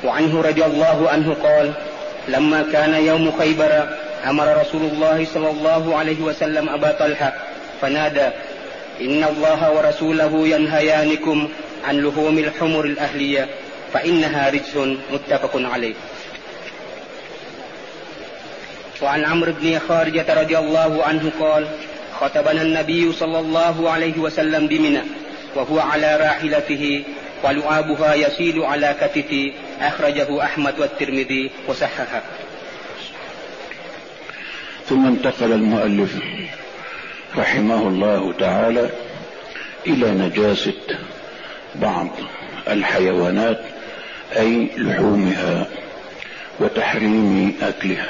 وعنه رضي الله عنه قال: لما كان يوم خيبر أمر رسول الله صلى الله عليه وسلم أبا طلحة فنادى: إن الله ورسوله ينهيانكم عن لحوم الحمر الأهلية فإنها رجس. متفق عليه. وعن عمرو بن خارجة رضي الله عنه قال: خطبنا النبي صلى الله عليه وسلم بمنى وهو على راحلته ولعابها يسيل على كتفه. أخرجه أحمد والترمذي وصححه. ثم انتقل المؤلف رحمه الله تعالى إلى نجاسة بعض الحيوانات أي لحومها وتحريم أكلها.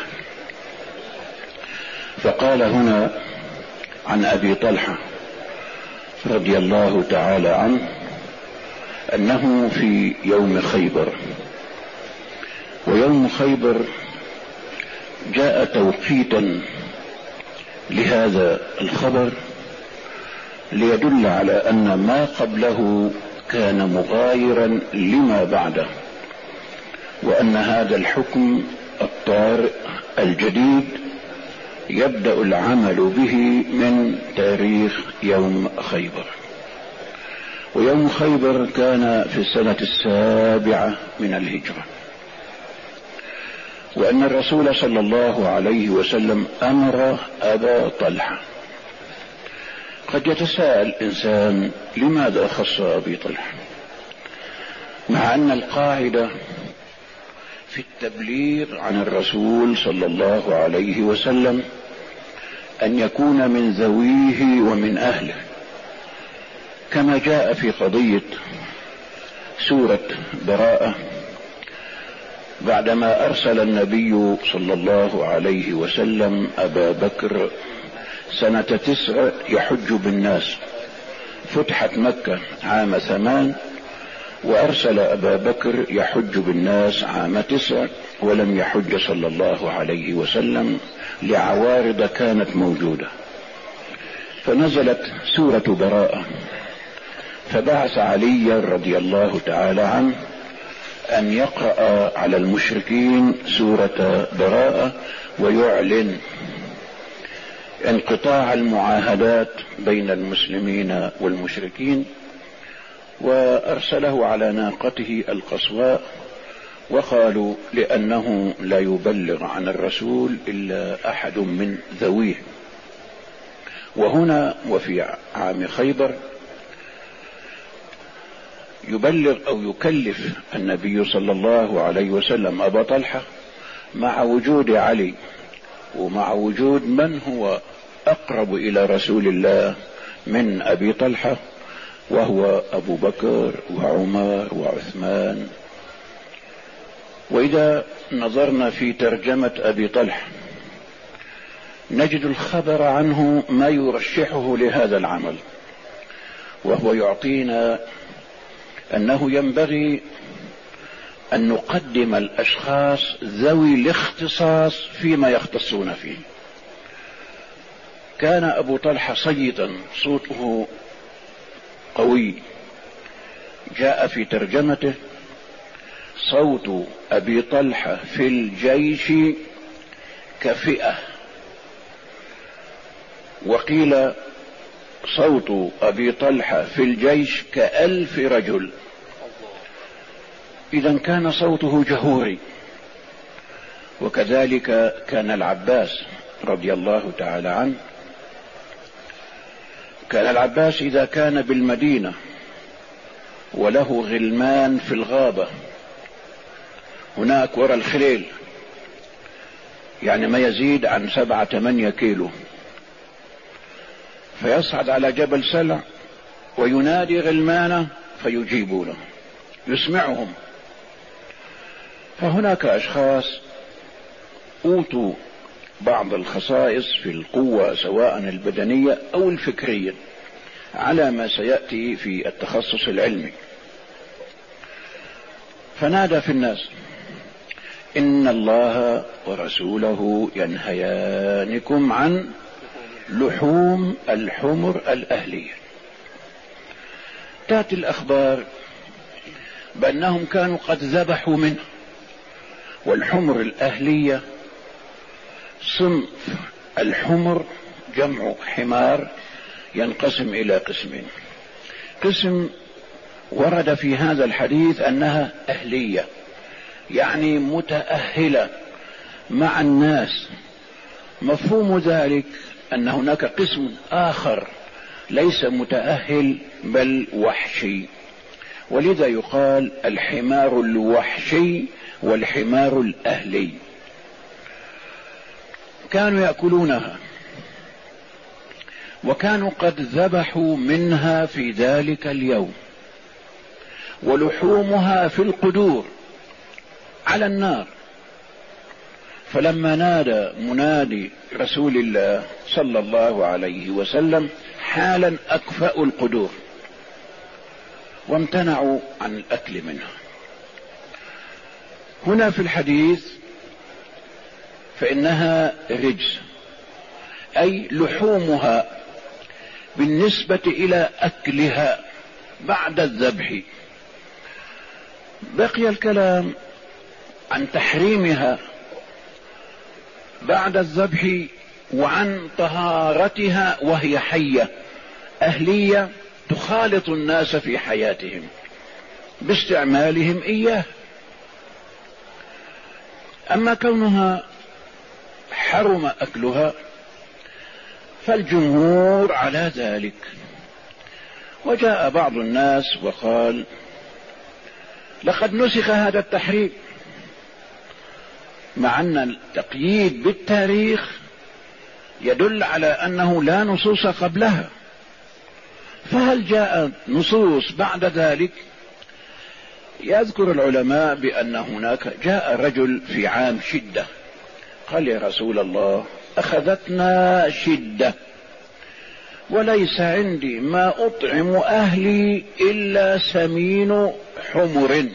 فقال هنا عن أبي طلحة رضي الله تعالى عنه أنه في يوم خيبر، ويوم خيبر جاء توقيتا لهذا الخبر ليدل على أن ما قبله كان مغايرا لما بعده، وأن هذا الحكم الطارئ الجديد يبدأ العمل به من تاريخ يوم خيبر. ويوم خيبر كان في السنة 7 من الهجرة، وأن الرسول صلى الله عليه وسلم أمر أبا طلحة. قد يتساءل إنسان لماذا خص أبي طلحة، مع أن القاعدة في التبليغ عن الرسول صلى الله عليه وسلم أن يكون من ذويه ومن أهله، كما جاء في قضية سورة براءة بعدما أرسل النبي صلى الله عليه وسلم أبا بكر سنة 9 يحج بالناس. فتحت مكة عام 8 وأرسل أبا بكر يحج بالناس عام 9، ولم يحج صلى الله عليه وسلم لعوارض كانت موجودة. فنزلت سورة براءة، فبعث علي رضي الله تعالى عنه أن يقرأ على المشركين سورة براءة ويعلن انقطاع المعاهدات بين المسلمين والمشركين. وأرسله على ناقته القصواء، وقالوا لأنه لا يبلغ عن الرسول إلا أحد من ذويه. وهنا وفي عام خيبر يبلغ أو يكلف النبي صلى الله عليه وسلم أبا طلحة مع وجود علي ومع وجود من هو أقرب إلى رسول الله من أبي طلحة، وهو أبو بكر وعمر وعثمان. وإذا نظرنا في ترجمة أبي طلحة نجد الخبر عنه ما يرشحه لهذا العمل، وهو يعطينا أنه ينبغي أن نقدم الأشخاص ذوي الاختصاص فيما يختصون فيه. كان أبو طلحة صيدا صوته قوي، جاء في ترجمته: صوت أبي طلحة في الجيش كفئة، وقيل صوت أبي طلحة في الجيش ك1000 رجل. إذن كان صوته جهوري. وكذلك كان العباس رضي الله تعالى عنه، كان العباس إذا كان بالمدينة وله غلمان في الغابة هناك وراء الخليل، يعني ما يزيد عن 7-8 كيلو، فيصعد على جبل سلع وينادي غلمانه فيجيبونه يسمعهم. فهناك أشخاص أوتوا بعض الخصائص في القوة سواء البدنية أو الفكرية على ما سيأتي في التخصص العلمي. فنادى في الناس: إن الله ورسوله ينهيانكم عن لحوم الحمر الأهلية. تأتي الأخبار بأنهم كانوا قد ذبحوا منه والحمر الأهلية صنف الحمر جمع حمار ينقسم إلى قسمين. قسم ورد في هذا الحديث أنها أهلية، يعني متأهلة مع الناس. مفهوم ذلك أن هناك قسم آخر ليس متأهل بل وحشي، ولذا يقال الحمار الوحشي والحمار الأهلي. كانوا يأكلونها، وكانوا قد ذبحوا منها في ذلك اليوم، ولحومها في القدور على النار. فلما نادى منادي رسول الله صلى الله عليه وسلم حالا أكفأوا القدور وامتنعوا عن الأكل منها. هنا في الحديث فإنها رجس، أي لحومها بالنسبة إلى أكلها بعد الذبح. بقي الكلام عن تحريمها بعد الذبح وعن طهارتها وهي حية أهلية تخالط الناس في حياتهم باستعمالهم إياه. أما كونها حرم أكلها فالجمهور على ذلك. وجاء بعض الناس وقال لقد نسخ هذا التحريم، مع أن التقييد بالتاريخ يدل على أنه لا نصوص قبلها، فهل جاء نصوص بعد ذلك؟ يذكر العلماء بأن هناك جاء رجل في عام شدة قال يا رسول الله أخذتنا شدة وليس عندي ما أطعم أهلي إلا سمين حمر،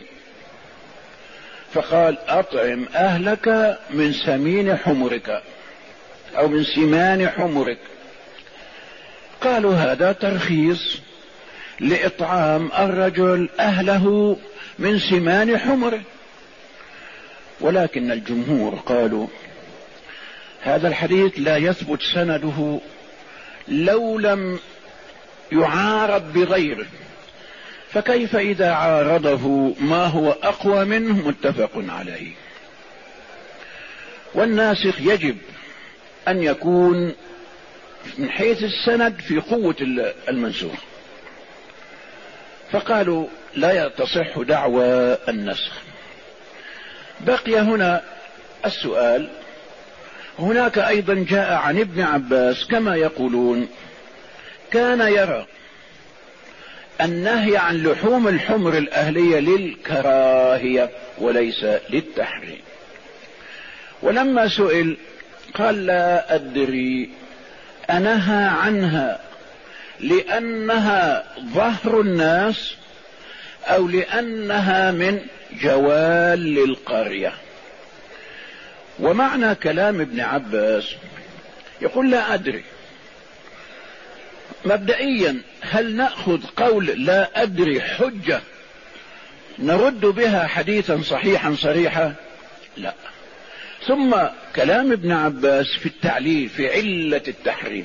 فقال أطعم أهلك من سمين حمرك أو من سمان حمرك. قالوا هذا ترخيص لإطعام الرجل أهله من سمان حمره، ولكن الجمهور قالوا هذا الحديث لا يثبت سنده لو لم يعارض بغيره، فكيف إذا عارضه ما هو أقوى منه متفق عليه. والناسخ يجب أن يكون من حيث السند في قوة المنسوخ، فقالوا لا تصح دعوى النسخ. بقي هنا السؤال، هناك أيضا جاء عن ابن عباس كما يقولون كان يرى النهي عن لحوم الحمر الأهلية للكراهية وليس للتحريم، ولما سئل قال لا أدري أنهى عنها لأنها ظهر الناس أو لأنها من جوال القرية. ومعنى كلام ابن عباس يقول لا أدري. مبدئيا هل نأخذ قول لا أدري حجة نرد بها حديثا صحيحا صريحا؟ لا. ثم كلام ابن عباس في التعليل في علة التحريم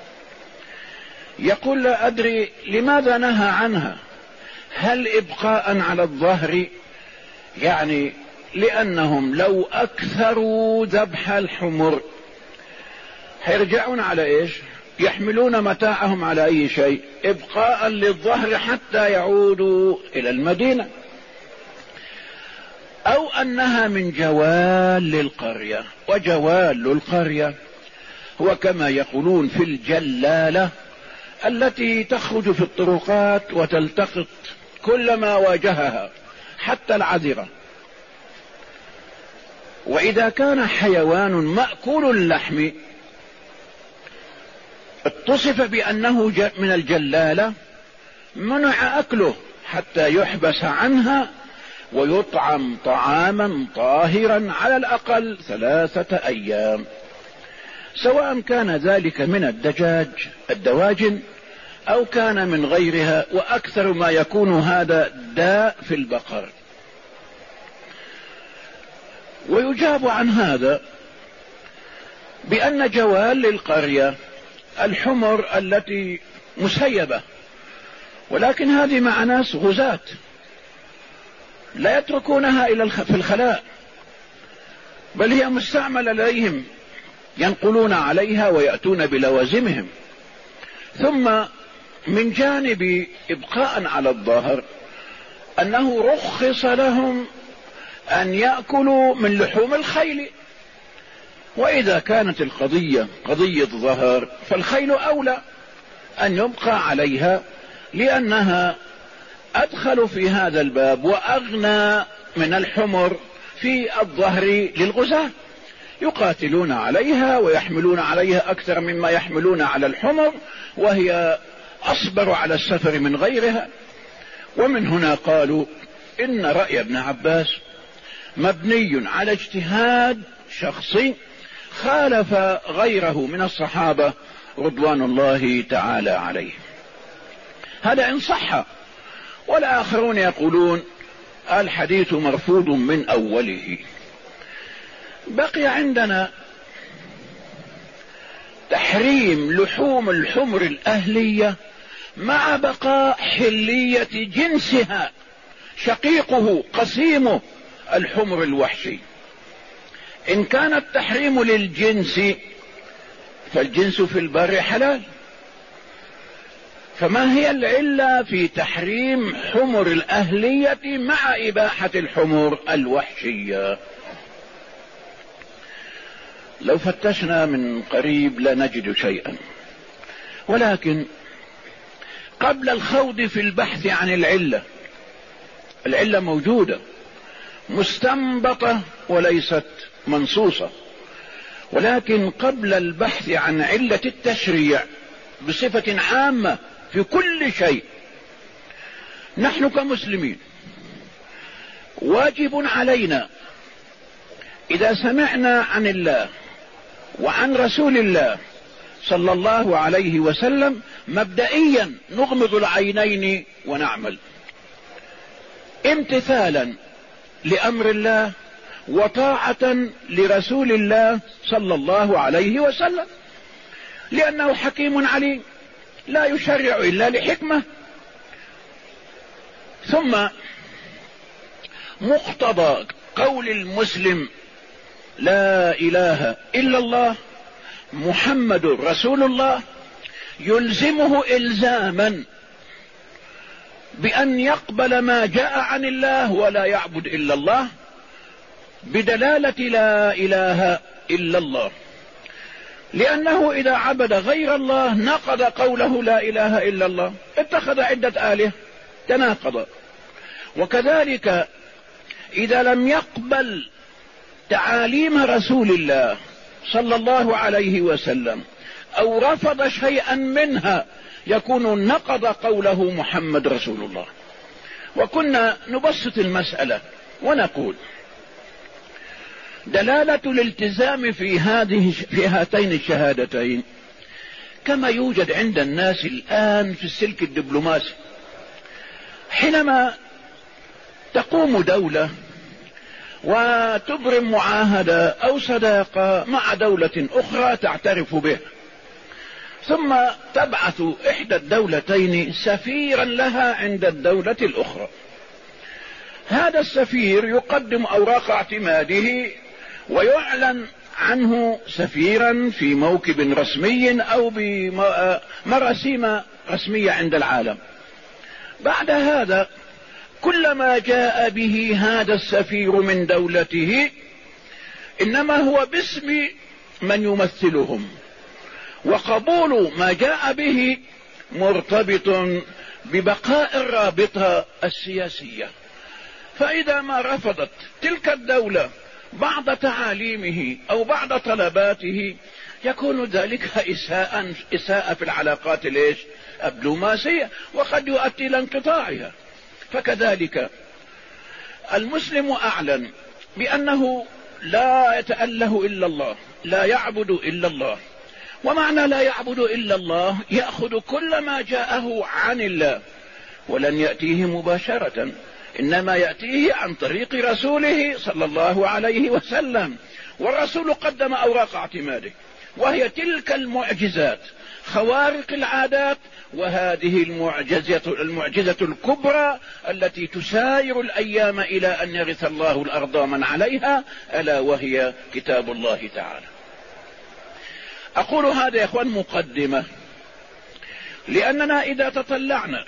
يقول لا أدري لماذا نهى عنها؟ هل إبقاء على الظهر؟ يعني لأنهم لو أكثروا ذبح الحمر هيرجعون على إيش؟ يحملون متاعهم على أي شيء؟ إبقاء للظهر حتى يعودوا إلى المدينة. أو أنها من جوال القرية، وجوال القرية هو كما يقولون في الجلالة التي تخرج في الطرقات وتلتقط كل ما واجهها حتى العذرة. وإذا كان حيوان مأكول اللحم اتصف بأنه من الجلالة منع أكله حتى يحبس عنها ويطعم طعاما طاهرا على الأقل 3 أيام، سواء كان ذلك من الدواجن أو كان من غيرها، وأكثر ما يكون هذا داء في البقر. ويجاب عن هذا بأن جوال للقرية الحمر التي مسيبة، ولكن هذه مع ناس غزاة لا يتركونها في الخلاء، بل هي مستعملة لديهم ينقلون عليها ويأتون بلوازمهم. ثم من جانب إبقاء على الظاهر أنه رخص لهم أن يأكلوا من لحوم الخيل، وإذا كانت القضية قضية ظهر فالخيل أولى أن يبقى عليها، لأنها أدخل في هذا الباب وأغنى من الحمر في الظهر للغزاة، يقاتلون عليها ويحملون عليها أكثر مما يحملون على الحمر، وهي أصبر على السفر من غيرها. ومن هنا قالوا إن رأي ابن عباس مبني على اجتهاد شخصي خالف غيره من الصحابة رضوان الله تعالى عليه. هذا إن صح، والآخرون يقولون الحديث مرفوض من أوله. بقي عندنا تحريم لحوم الحمر الأهلية مع بقاء حلية جنسها شقيقه قسيمه الحمر الوحشي. إن كان التحريم للجنس فالجنس في البر حلال، فما هي العلة في تحريم حمر الأهلية مع إباحة الحمر الوحشية؟ لو فتشنا من قريب لا نجد شيئا، ولكن قبل الخوض في البحث عن العلة موجودة مستنبطة وليست منصوصة، ولكن قبل البحث عن علة التشريع بصفة عامة في كل شيء، نحن كمسلمين واجب علينا إذا سمعنا عن الله وعن رسول الله صلى الله عليه وسلم مبدئيا نغمض العينين ونعمل امتثالا لأمر الله وطاعة لرسول الله صلى الله عليه وسلم، لأنه حكيم عليم لا يشرع إلا لحكمة. ثم مقتضى قول المسلم لا إله إلا الله محمد رسول الله يلزمه إلزاما بأن يقبل ما جاء عن الله ولا يعبد إلا الله بدلالة لا إله إلا الله، لأنه إذا عبد غير الله نقض قوله لا إله إلا الله، اتخذ عدة آلهة تناقض. وكذلك إذا لم يقبل تعاليم رسول الله صلى الله عليه وسلم أو رفض شيئا منها يكون نقض قوله محمد رسول الله. وكنا نبسط المسألة ونقول دلالة الالتزام في هاتين الشهادتين كما يوجد عند الناس الآن في السلك الدبلوماسي، حينما تقوم دولة وتبرم معاهدة أو صداقة مع دولة أخرى تعترف به، ثم تبعث إحدى الدولتين سفيرا لها عند الدولة الأخرى. هذا السفير يقدم أوراق اعتماده ويعلن عنه سفيرا في موكب رسمي أو بمراسيم رسمية عند العالم. بعد هذا كلما جاء به هذا السفير من دولته إنما هو باسم من يمثلهم، وقبول ما جاء به مرتبط ببقاء الرابطة السياسية. فإذا ما رفضت تلك الدولة بعض تعاليمه أو بعض طلباته يكون ذلك إساءة في العلاقات الدبلوماسية، وقد يؤدي إلى انقطاعها. فكذلك المسلم أعلن بأنه لا يتأله إلا الله، لا يعبد إلا الله. ومعنى لا يعبد إلا الله يأخذ كل ما جاءه عن الله ولن يأتيه مباشرة، إنما يأتيه عن طريق رسوله صلى الله عليه وسلم، والرسول قدم أوراق اعتماده، وهي تلك المعجزات خوارق العادات، وهذه المعجزة الكبرى التي تساير الأيام إلى أن يرث الله الأرض من عليها، ألا وهي كتاب الله تعالى. أقول هذا يا أخوان مقدمة، لأننا إذا تطلعنا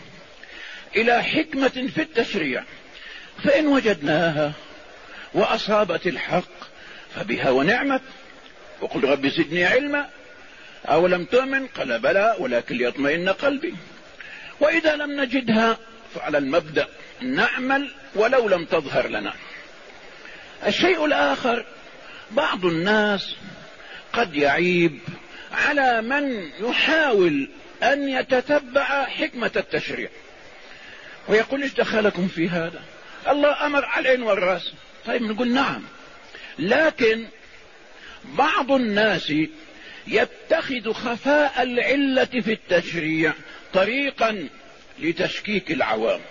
إلى حكمة في التشريع فإن وجدناها وأصابت الحق فبها ونعمت، وقل رب زدني علما، أولم تؤمن؟ قال بلى ولكن ليطمئن قلبي. وإذا لم نجدها فعلى المبدأ نعمل ولو لم تظهر لنا. الشيء الآخر، بعض الناس قد يعيب على من يحاول أن يتتبع حكمة التشريع ويقول ايش دخلكم في هذا؟ الله أمر على العين والرأس. طيب نقول نعم، لكن بعض الناس يتخذ خفاء العلة في التشريع طريقا لتشكيك العوام،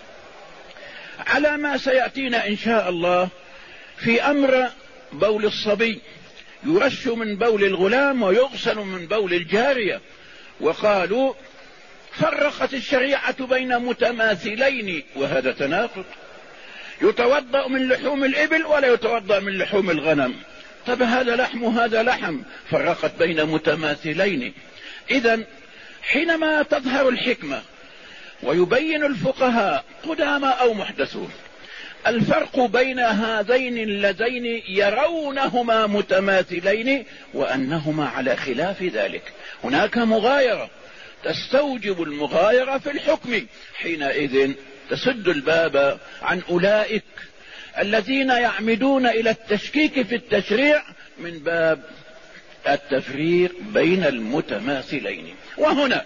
على ما سيأتينا إن شاء الله في أمر بول الصبي، يرش من بول الغلام ويغسل من بول الجارية. وقالوا فرقت الشريعة بين متماثلين، وهذا تناقض، يتوضأ من لحوم الإبل ولا يتوضأ من لحوم الغنم. طب هذا لحم وهذا لحم، فرقت بين متماثلين. إذن حينما تظهر الحكمة ويبين الفقهاء قدامى أو محدثون الفرق بين هذين اللذين يرونهما متماثلين وأنهما على خلاف ذلك، هناك مغايرة تستوجب المغايرة في الحكم، حينئذ تسد الباب عن أولئك الذين يعمدون إلى التشكيك في التشريع من باب التفريق بين المتماثلين. وهنا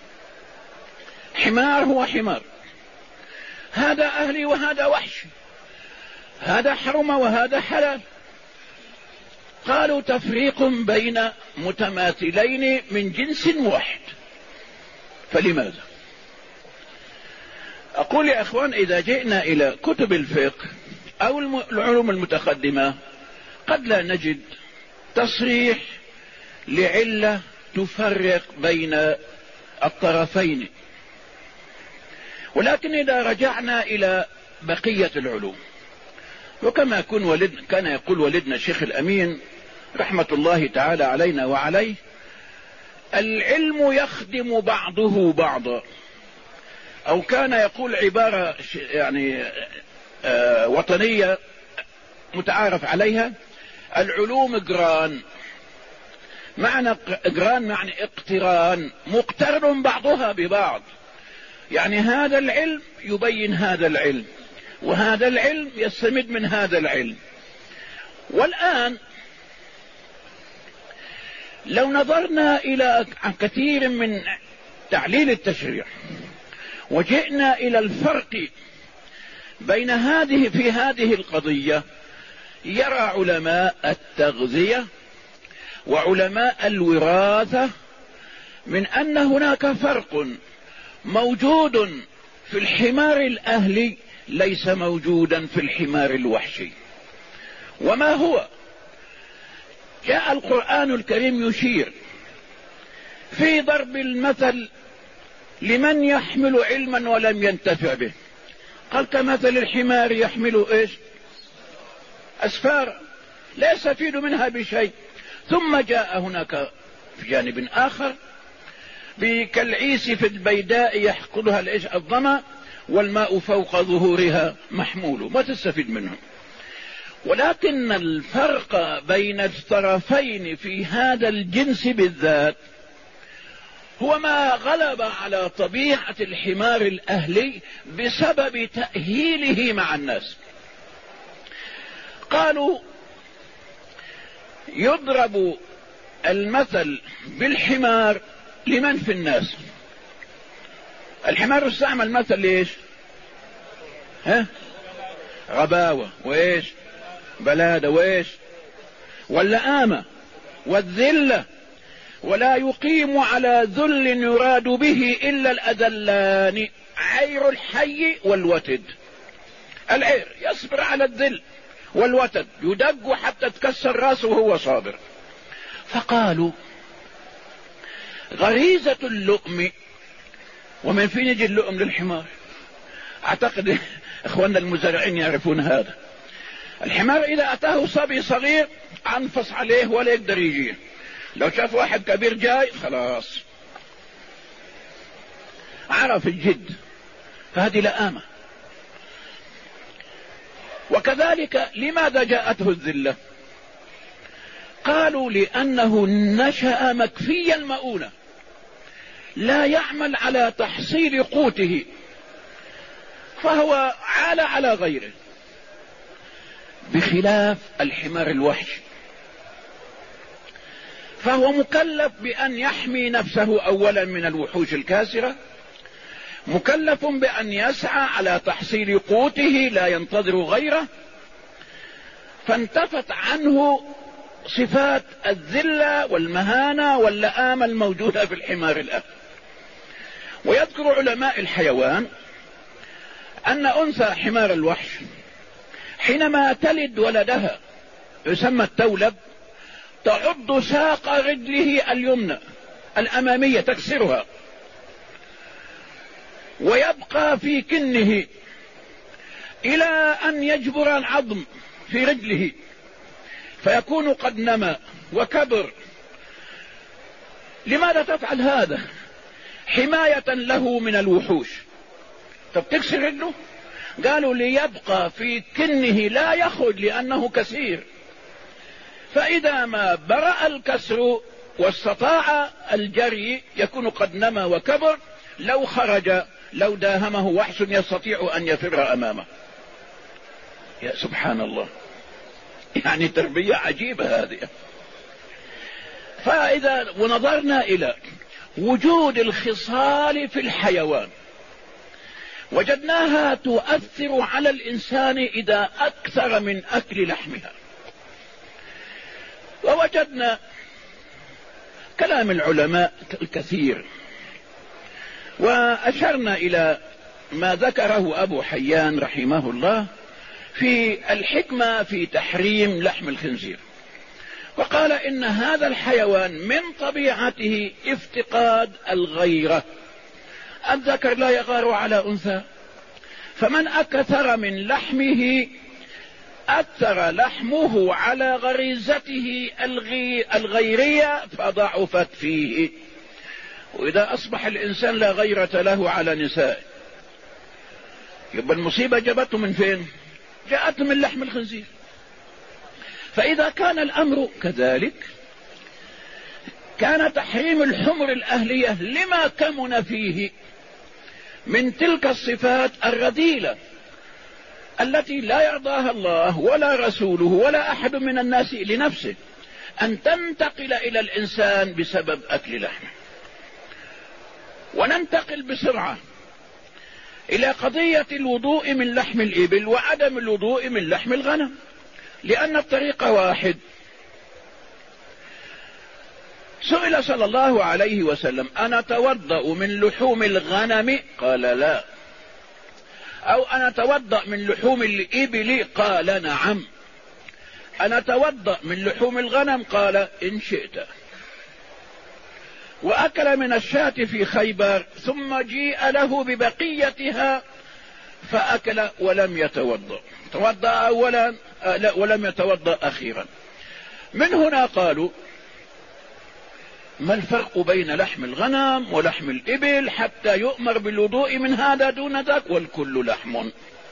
حمار هو حمار، هذا أهلي وهذا وحش، هذا حرم وهذا حلال. قالوا تفريق بين متماثلين من جنس واحد، فلماذا؟ أقول يا أخوان إذا جئنا إلى كتب الفقه أو العلوم المتقدمة قد لا نجد تصريح لعلة تفرق بين الطرفين، ولكن إذا رجعنا إلى بقية العلوم، وكما كان يقول والدنا الشيخ الأمين رحمة الله تعالى علينا وعليه: العلم يخدم بعضه بعضا، أو كان يقول عبارة يعني وطنية متعارف عليها: العلوم قران. معنى قران معنى اقتران، مقترن بعضها ببعض، يعني هذا العلم يبين هذا العلم، وهذا العلم يستمد من هذا العلم. والآن لو نظرنا إلى كثير من تعليل التشريع وجئنا إلى الفرق بين في هذه القضية، يرى علماء التغذية وعلماء الوراثة من أن هناك فرق موجود في الحمار الأهلي ليس موجودا في الحمار الوحشي. وما هو؟ جاء القرآن الكريم يشير في ضرب المثل لمن يحمل علما ولم ينتفع به، قال كمثل الحمار يحمل ايش؟ أسفار لا يستفيد منها بشيء. ثم جاء هناك في جانب آخر كالعيس في البيداء يحقدها الظما والماء فوق ظهورها محمول، ما تستفيد منه. ولكن الفرق بين الطرفين في هذا الجنس بالذات هو ما غلب على طبيعة الحمار الأهلي بسبب تأهيله مع الناس. قالوا يضرب المثل بالحمار لمن في الناس. الحمار استعمل مثل ليش؟ غباوة وإيش؟ بلادة وإيش؟ واللآمة والذلة، ولا يقيم على ذل يراد به إلا الأذلان، عير الحي والوتد. العير يصبر على الذل والوتد، يدق حتى تكسر راسه وهو صابر. فقالوا غريزة اللؤم، ومن فين يجي اللؤم للحمار؟ اعتقد اخواننا المزارعين يعرفون هذا. الحمار اذا اتاه صبي صغير انفص عليه ولا يقدر يجيه، لو شاف واحد كبير جاي خلاص عرف الجد، فهذه لآمة. وكذلك لماذا جاءته الذلة؟ قالوا لأنه نشأ مكفي المؤونة، لا يعمل على تحصيل قوته، فهو عال على غيره، بخلاف الحمار الوحش، فهو مكلف بأن يحمي نفسه أولا من الوحوش الكاسرة، مكلف بأن يسعى على تحصيل قوته لا ينتظر غيره، فانتفت عنه صفات الذلة والمهانة واللآمة الموجودة في الحمار الأهل. ويذكر علماء الحيوان أن أنثى حمار الوحش حينما تلد ولدها يسمى التولب، تعض ساق رجله اليمنى الأمامية تكسرها، ويبقى في كنه إلى أن يجبر العظم في رجله فيكون قد نمى وكبر. لماذا تفعل هذا؟ حماية له من الوحوش. طب تكسر رجله؟ قالوا ليبقى في كنه لا يخرج لأنه كثير، فإذا ما برأ الكسر واستطاع الجري يكون قد نمى وكبر، لو خرج لو داهمه وحش يستطيع أن يفر أمامه. يا سبحان الله، يعني تربية عجيبة هذه. فإذا ونظرنا إلى وجود الخصال في الحيوان وجدناها تؤثر على الإنسان إذا أكثر من أكل لحمها، ووجدنا كلام العلماء الكثير، وأشرنا إلى ما ذكره أبو حيان رحمه الله في الحكمة في تحريم لحم الخنزير، وقال إن هذا الحيوان من طبيعته افتقاد الغيرة، الذكر لا يغار على أنثى، فمن أكثر من لحمه أثر لحمه على غريزته الغيرية فضعفت فيه. وإذا أصبح الإنسان لا غيرة له على نسائه يبقى المصيبة جابته من فين؟ جاءت من لحم الخنزير. فإذا كان الأمر كذلك كان تحريم الحمر الأهلية لما كمن فيه من تلك الصفات الرذيلة التي لا يرضاها الله ولا رسوله ولا أحد من الناس لنفسه أن تنتقل إلى الإنسان بسبب أكل لحمه. وننتقل بسرعة إلى قضية الوضوء من لحم الإبل وعدم الوضوء من لحم الغنم، لأن الطريق واحد. سئل صلى الله عليه وسلم: أنا أتوضأ من لحوم الغنم؟ قال لا. أو أنا أتوضأ من لحوم الإبل؟ قال نعم. أنا أتوضأ من لحوم الغنم؟ قال إن شئت. وأكل من الشاة في خيبر ثم جيء له ببقيتها فأكل ولم يتوضأ، توضأ أولا ولم يتوضأ أخيرا. من هنا قالوا: ما الفرق بين لحم الغنم ولحم الإبل حتى يؤمر بالوضوء من هذا دون ذاك والكل لحم؟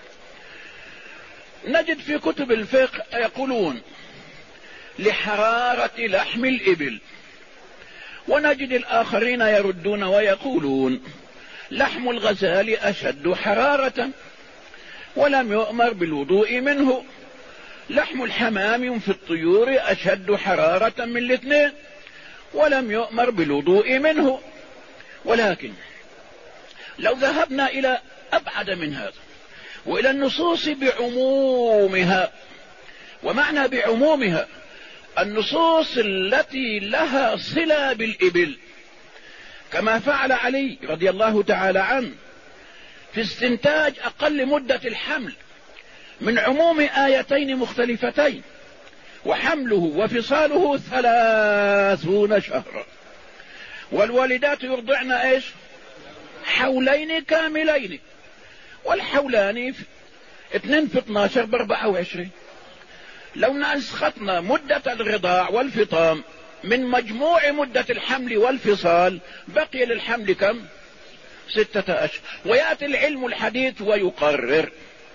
نجد في كتب الفقه يقولون لحرارة لحم الإبل، ونجد الآخرين يردون ويقولون لحم الغزال أشد حرارة ولم يؤمر بالوضوء منه، لحم الحمام في الطيور أشد حرارة من الاثنين ولم يؤمر بالوضوء منه. ولكن لو ذهبنا إلى أبعد من هذا وإلى النصوص بعمومها، ومعنى بعمومها النصوص التي لها صلة بالإبل، كما فعل علي رضي الله تعالى عنه في استنتاج أقل مدة الحمل من عموم آيتين مختلفتين، وحمله وفصاله 30 شهرا. والوالدات يرضعن ايش؟ حولين كاملين، والحولان 2 في 12 ب24. لو نسختنا مدة الرضاع والفطام من مجموع مدة الحمل والفصال بقي للحمل كم؟ 6 أشهر. ويأتي العلم الحديث ويقرر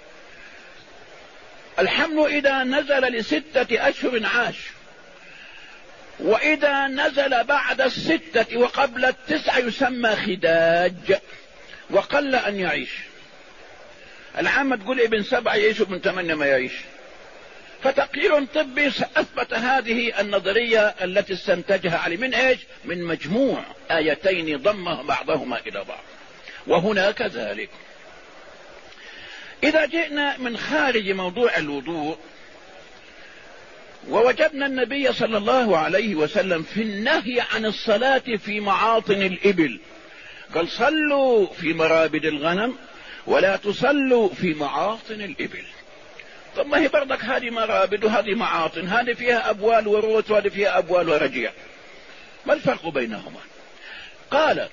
الحمل إذا نزل ل6 أشهر عاش، وإذا نزل بعد 6 وقبل 9 يسمى خداج، وقل أن يعيش. العامة تقول ابن 7 يعيش وابن 8 ما يعيش. فتقرير طبي أثبت هذه النظرية التي استنتجها علي من ايش؟ من مجموع آيتين ضمها بعضهما إلى بعض. وهنا كذلك. إذا جئنا من خارج موضوع الوضوء ووجدنا النبي صلى الله عليه وسلم في النهي عن الصلاة في معاطن الإبل، قال صلوا في مرابد الغنم ولا تصلوا في معاطن الإبل. طب ما هي برضك هذه مرابد وهذه معاطن، هذه فيها أبوال وروث وهذه فيها أبوال ورجيع، ما الفرق بينهما؟ قال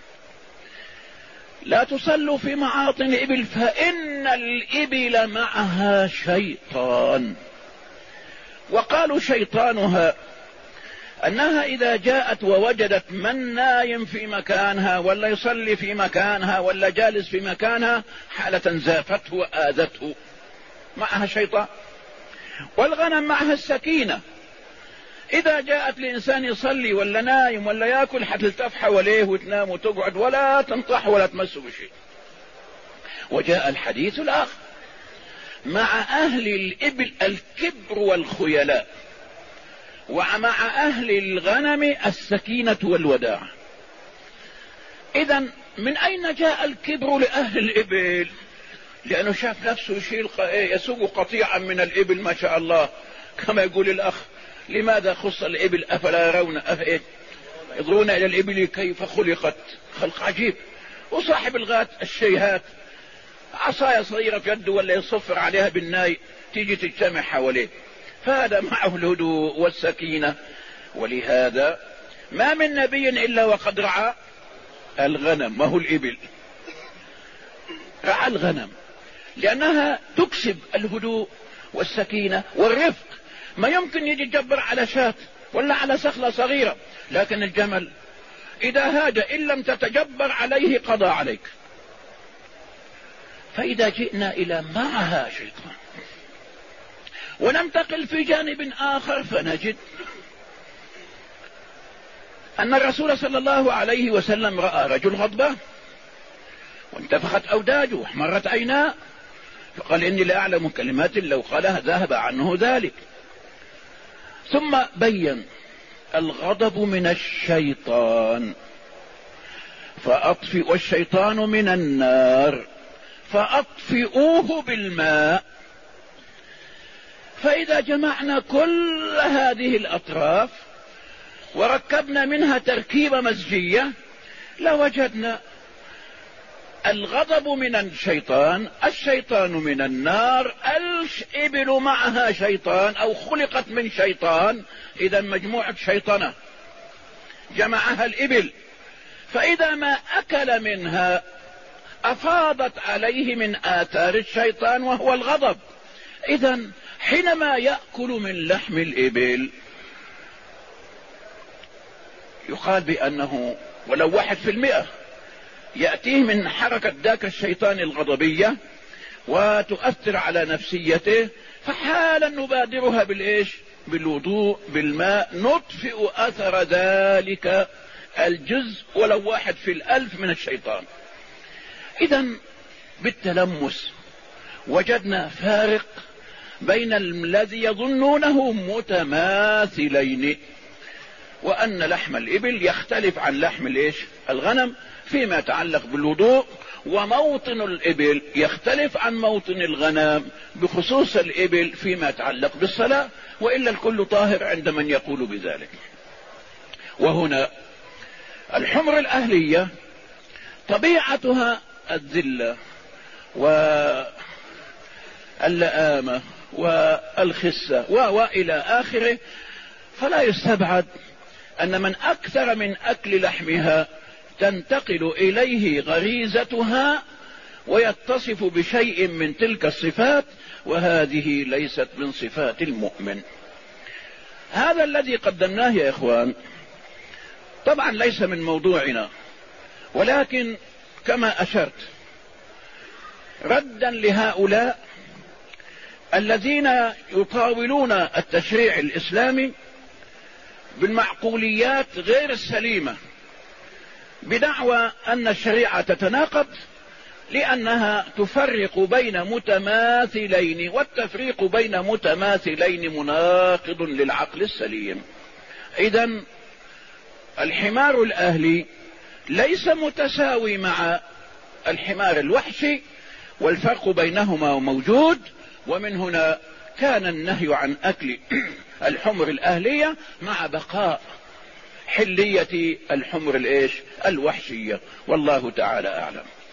لا تصلوا في معاطن الإبل فإن الإبل معها شيطان. وقالوا شيطانها أنها إذا جاءت ووجدت من نايم في مكانها ولا يصلي في مكانها ولا جالس في مكانها حالة زافته وآذته، معها شيطان. والغنم معها السكينة، إذا جاءت لإنسان يصلي ولا نايم ولا يأكل حتلتف حواليه وتنام وتقعد ولا تنطح ولا تمسه بشيء. وجاء الحديث الآخر مع أهل الإبل الكبر والخيلاء، ومع أهل الغنم السكينة والوداعة. إذن من أين جاء الكبر لأهل الإبل؟ لأنه شاف نفسه يسوق قطيعا من الإبل ما شاء الله، كما يقول الأخ لماذا خص الإبل أفلا يرون ينظرون إلى الإبل كيف خلقت، خلق عجيب. وصاحب الغات الشيهات عصايا صغيرة في يده ولا يصفر عليها بالناي تيجي تجتمع حواليه، فهذا معه الهدوء والسكينة. ولهذا ما من نبي إلا وقد رعى الغنم، ما هو الإبل، رعى الغنم لأنها تكسب الهدوء والسكينة والرفق. ما يمكن يجي يجبر على شاة ولا على سخلة صغيرة، لكن الجمل إذا هاج إن لم تتجبر عليه قضى عليك. فإذا جئنا إلى معها شيطان وننتقل في جانب آخر فنجد أن الرسول صلى الله عليه وسلم رأى رجل غضبان وانتفخت أوداجه واحمرت عيناه، فقال إني لا أعلم كلمات لو قالها ذهب عنه ذلك. ثم بين الغضب من الشيطان والشيطان من النار فأطفئوه بالماء. فإذا جمعنا كل هذه الأطراف وركبنا منها تركيبة مزجية لوجدنا الغضب من الشيطان، الشيطان من النار، الإبل معها شيطان أو خلقت من شيطان، إذا مجموعة شيطنة جمعها الإبل. فإذا ما أكل منها أفاضت عليه من آثار الشيطان وهو الغضب. إذا حينما يأكل من لحم الإبل يقال بأنه ولو 1% يأتيه من حركة ذاك الشيطان الغضبية وتؤثر على نفسيته، فحالا نبادرها بالإيش؟ بالوضوء بالماء، نطفئ أثر ذلك الجزء ولو 1 في 1000 من الشيطان. إذا بالتلمس وجدنا فارق بين الذي يظنونه متماثلين، وأن لحم الإبل يختلف عن لحم الغنم فيما يتعلق بالوضوء، وموطن الإبل يختلف عن موطن الغنم بخصوص الإبل فيما يتعلق بالصلاة، وإلا الكل طاهر عند من يقول بذلك. وهنا الحمر الأهلية طبيعتها الذلة اللآمة والخسة وإلى آخره، فلا يستبعد أن من أكثر من أكل لحمها تنتقل إليه غريزتها ويتصف بشيء من تلك الصفات، وهذه ليست من صفات المؤمن. هذا الذي قدمناه يا إخوان طبعا ليس من موضوعنا، ولكن كما أشرت ردا لهؤلاء الذين يطاولون التشريع الإسلامي بالمعقوليات غير السليمة بدعوى أن الشريعة تتناقض لأنها تفرق بين متماثلين، والتفريق بين متماثلين مناقض للعقل السليم. إذن الحمار الأهلي ليس متساوي مع الحمار الوحشي، والفرق بينهما موجود، ومن هنا كان النهي عن أكل الحمر الأهلية مع بقاء حلية الحمر الوحشية، والله تعالى أعلم.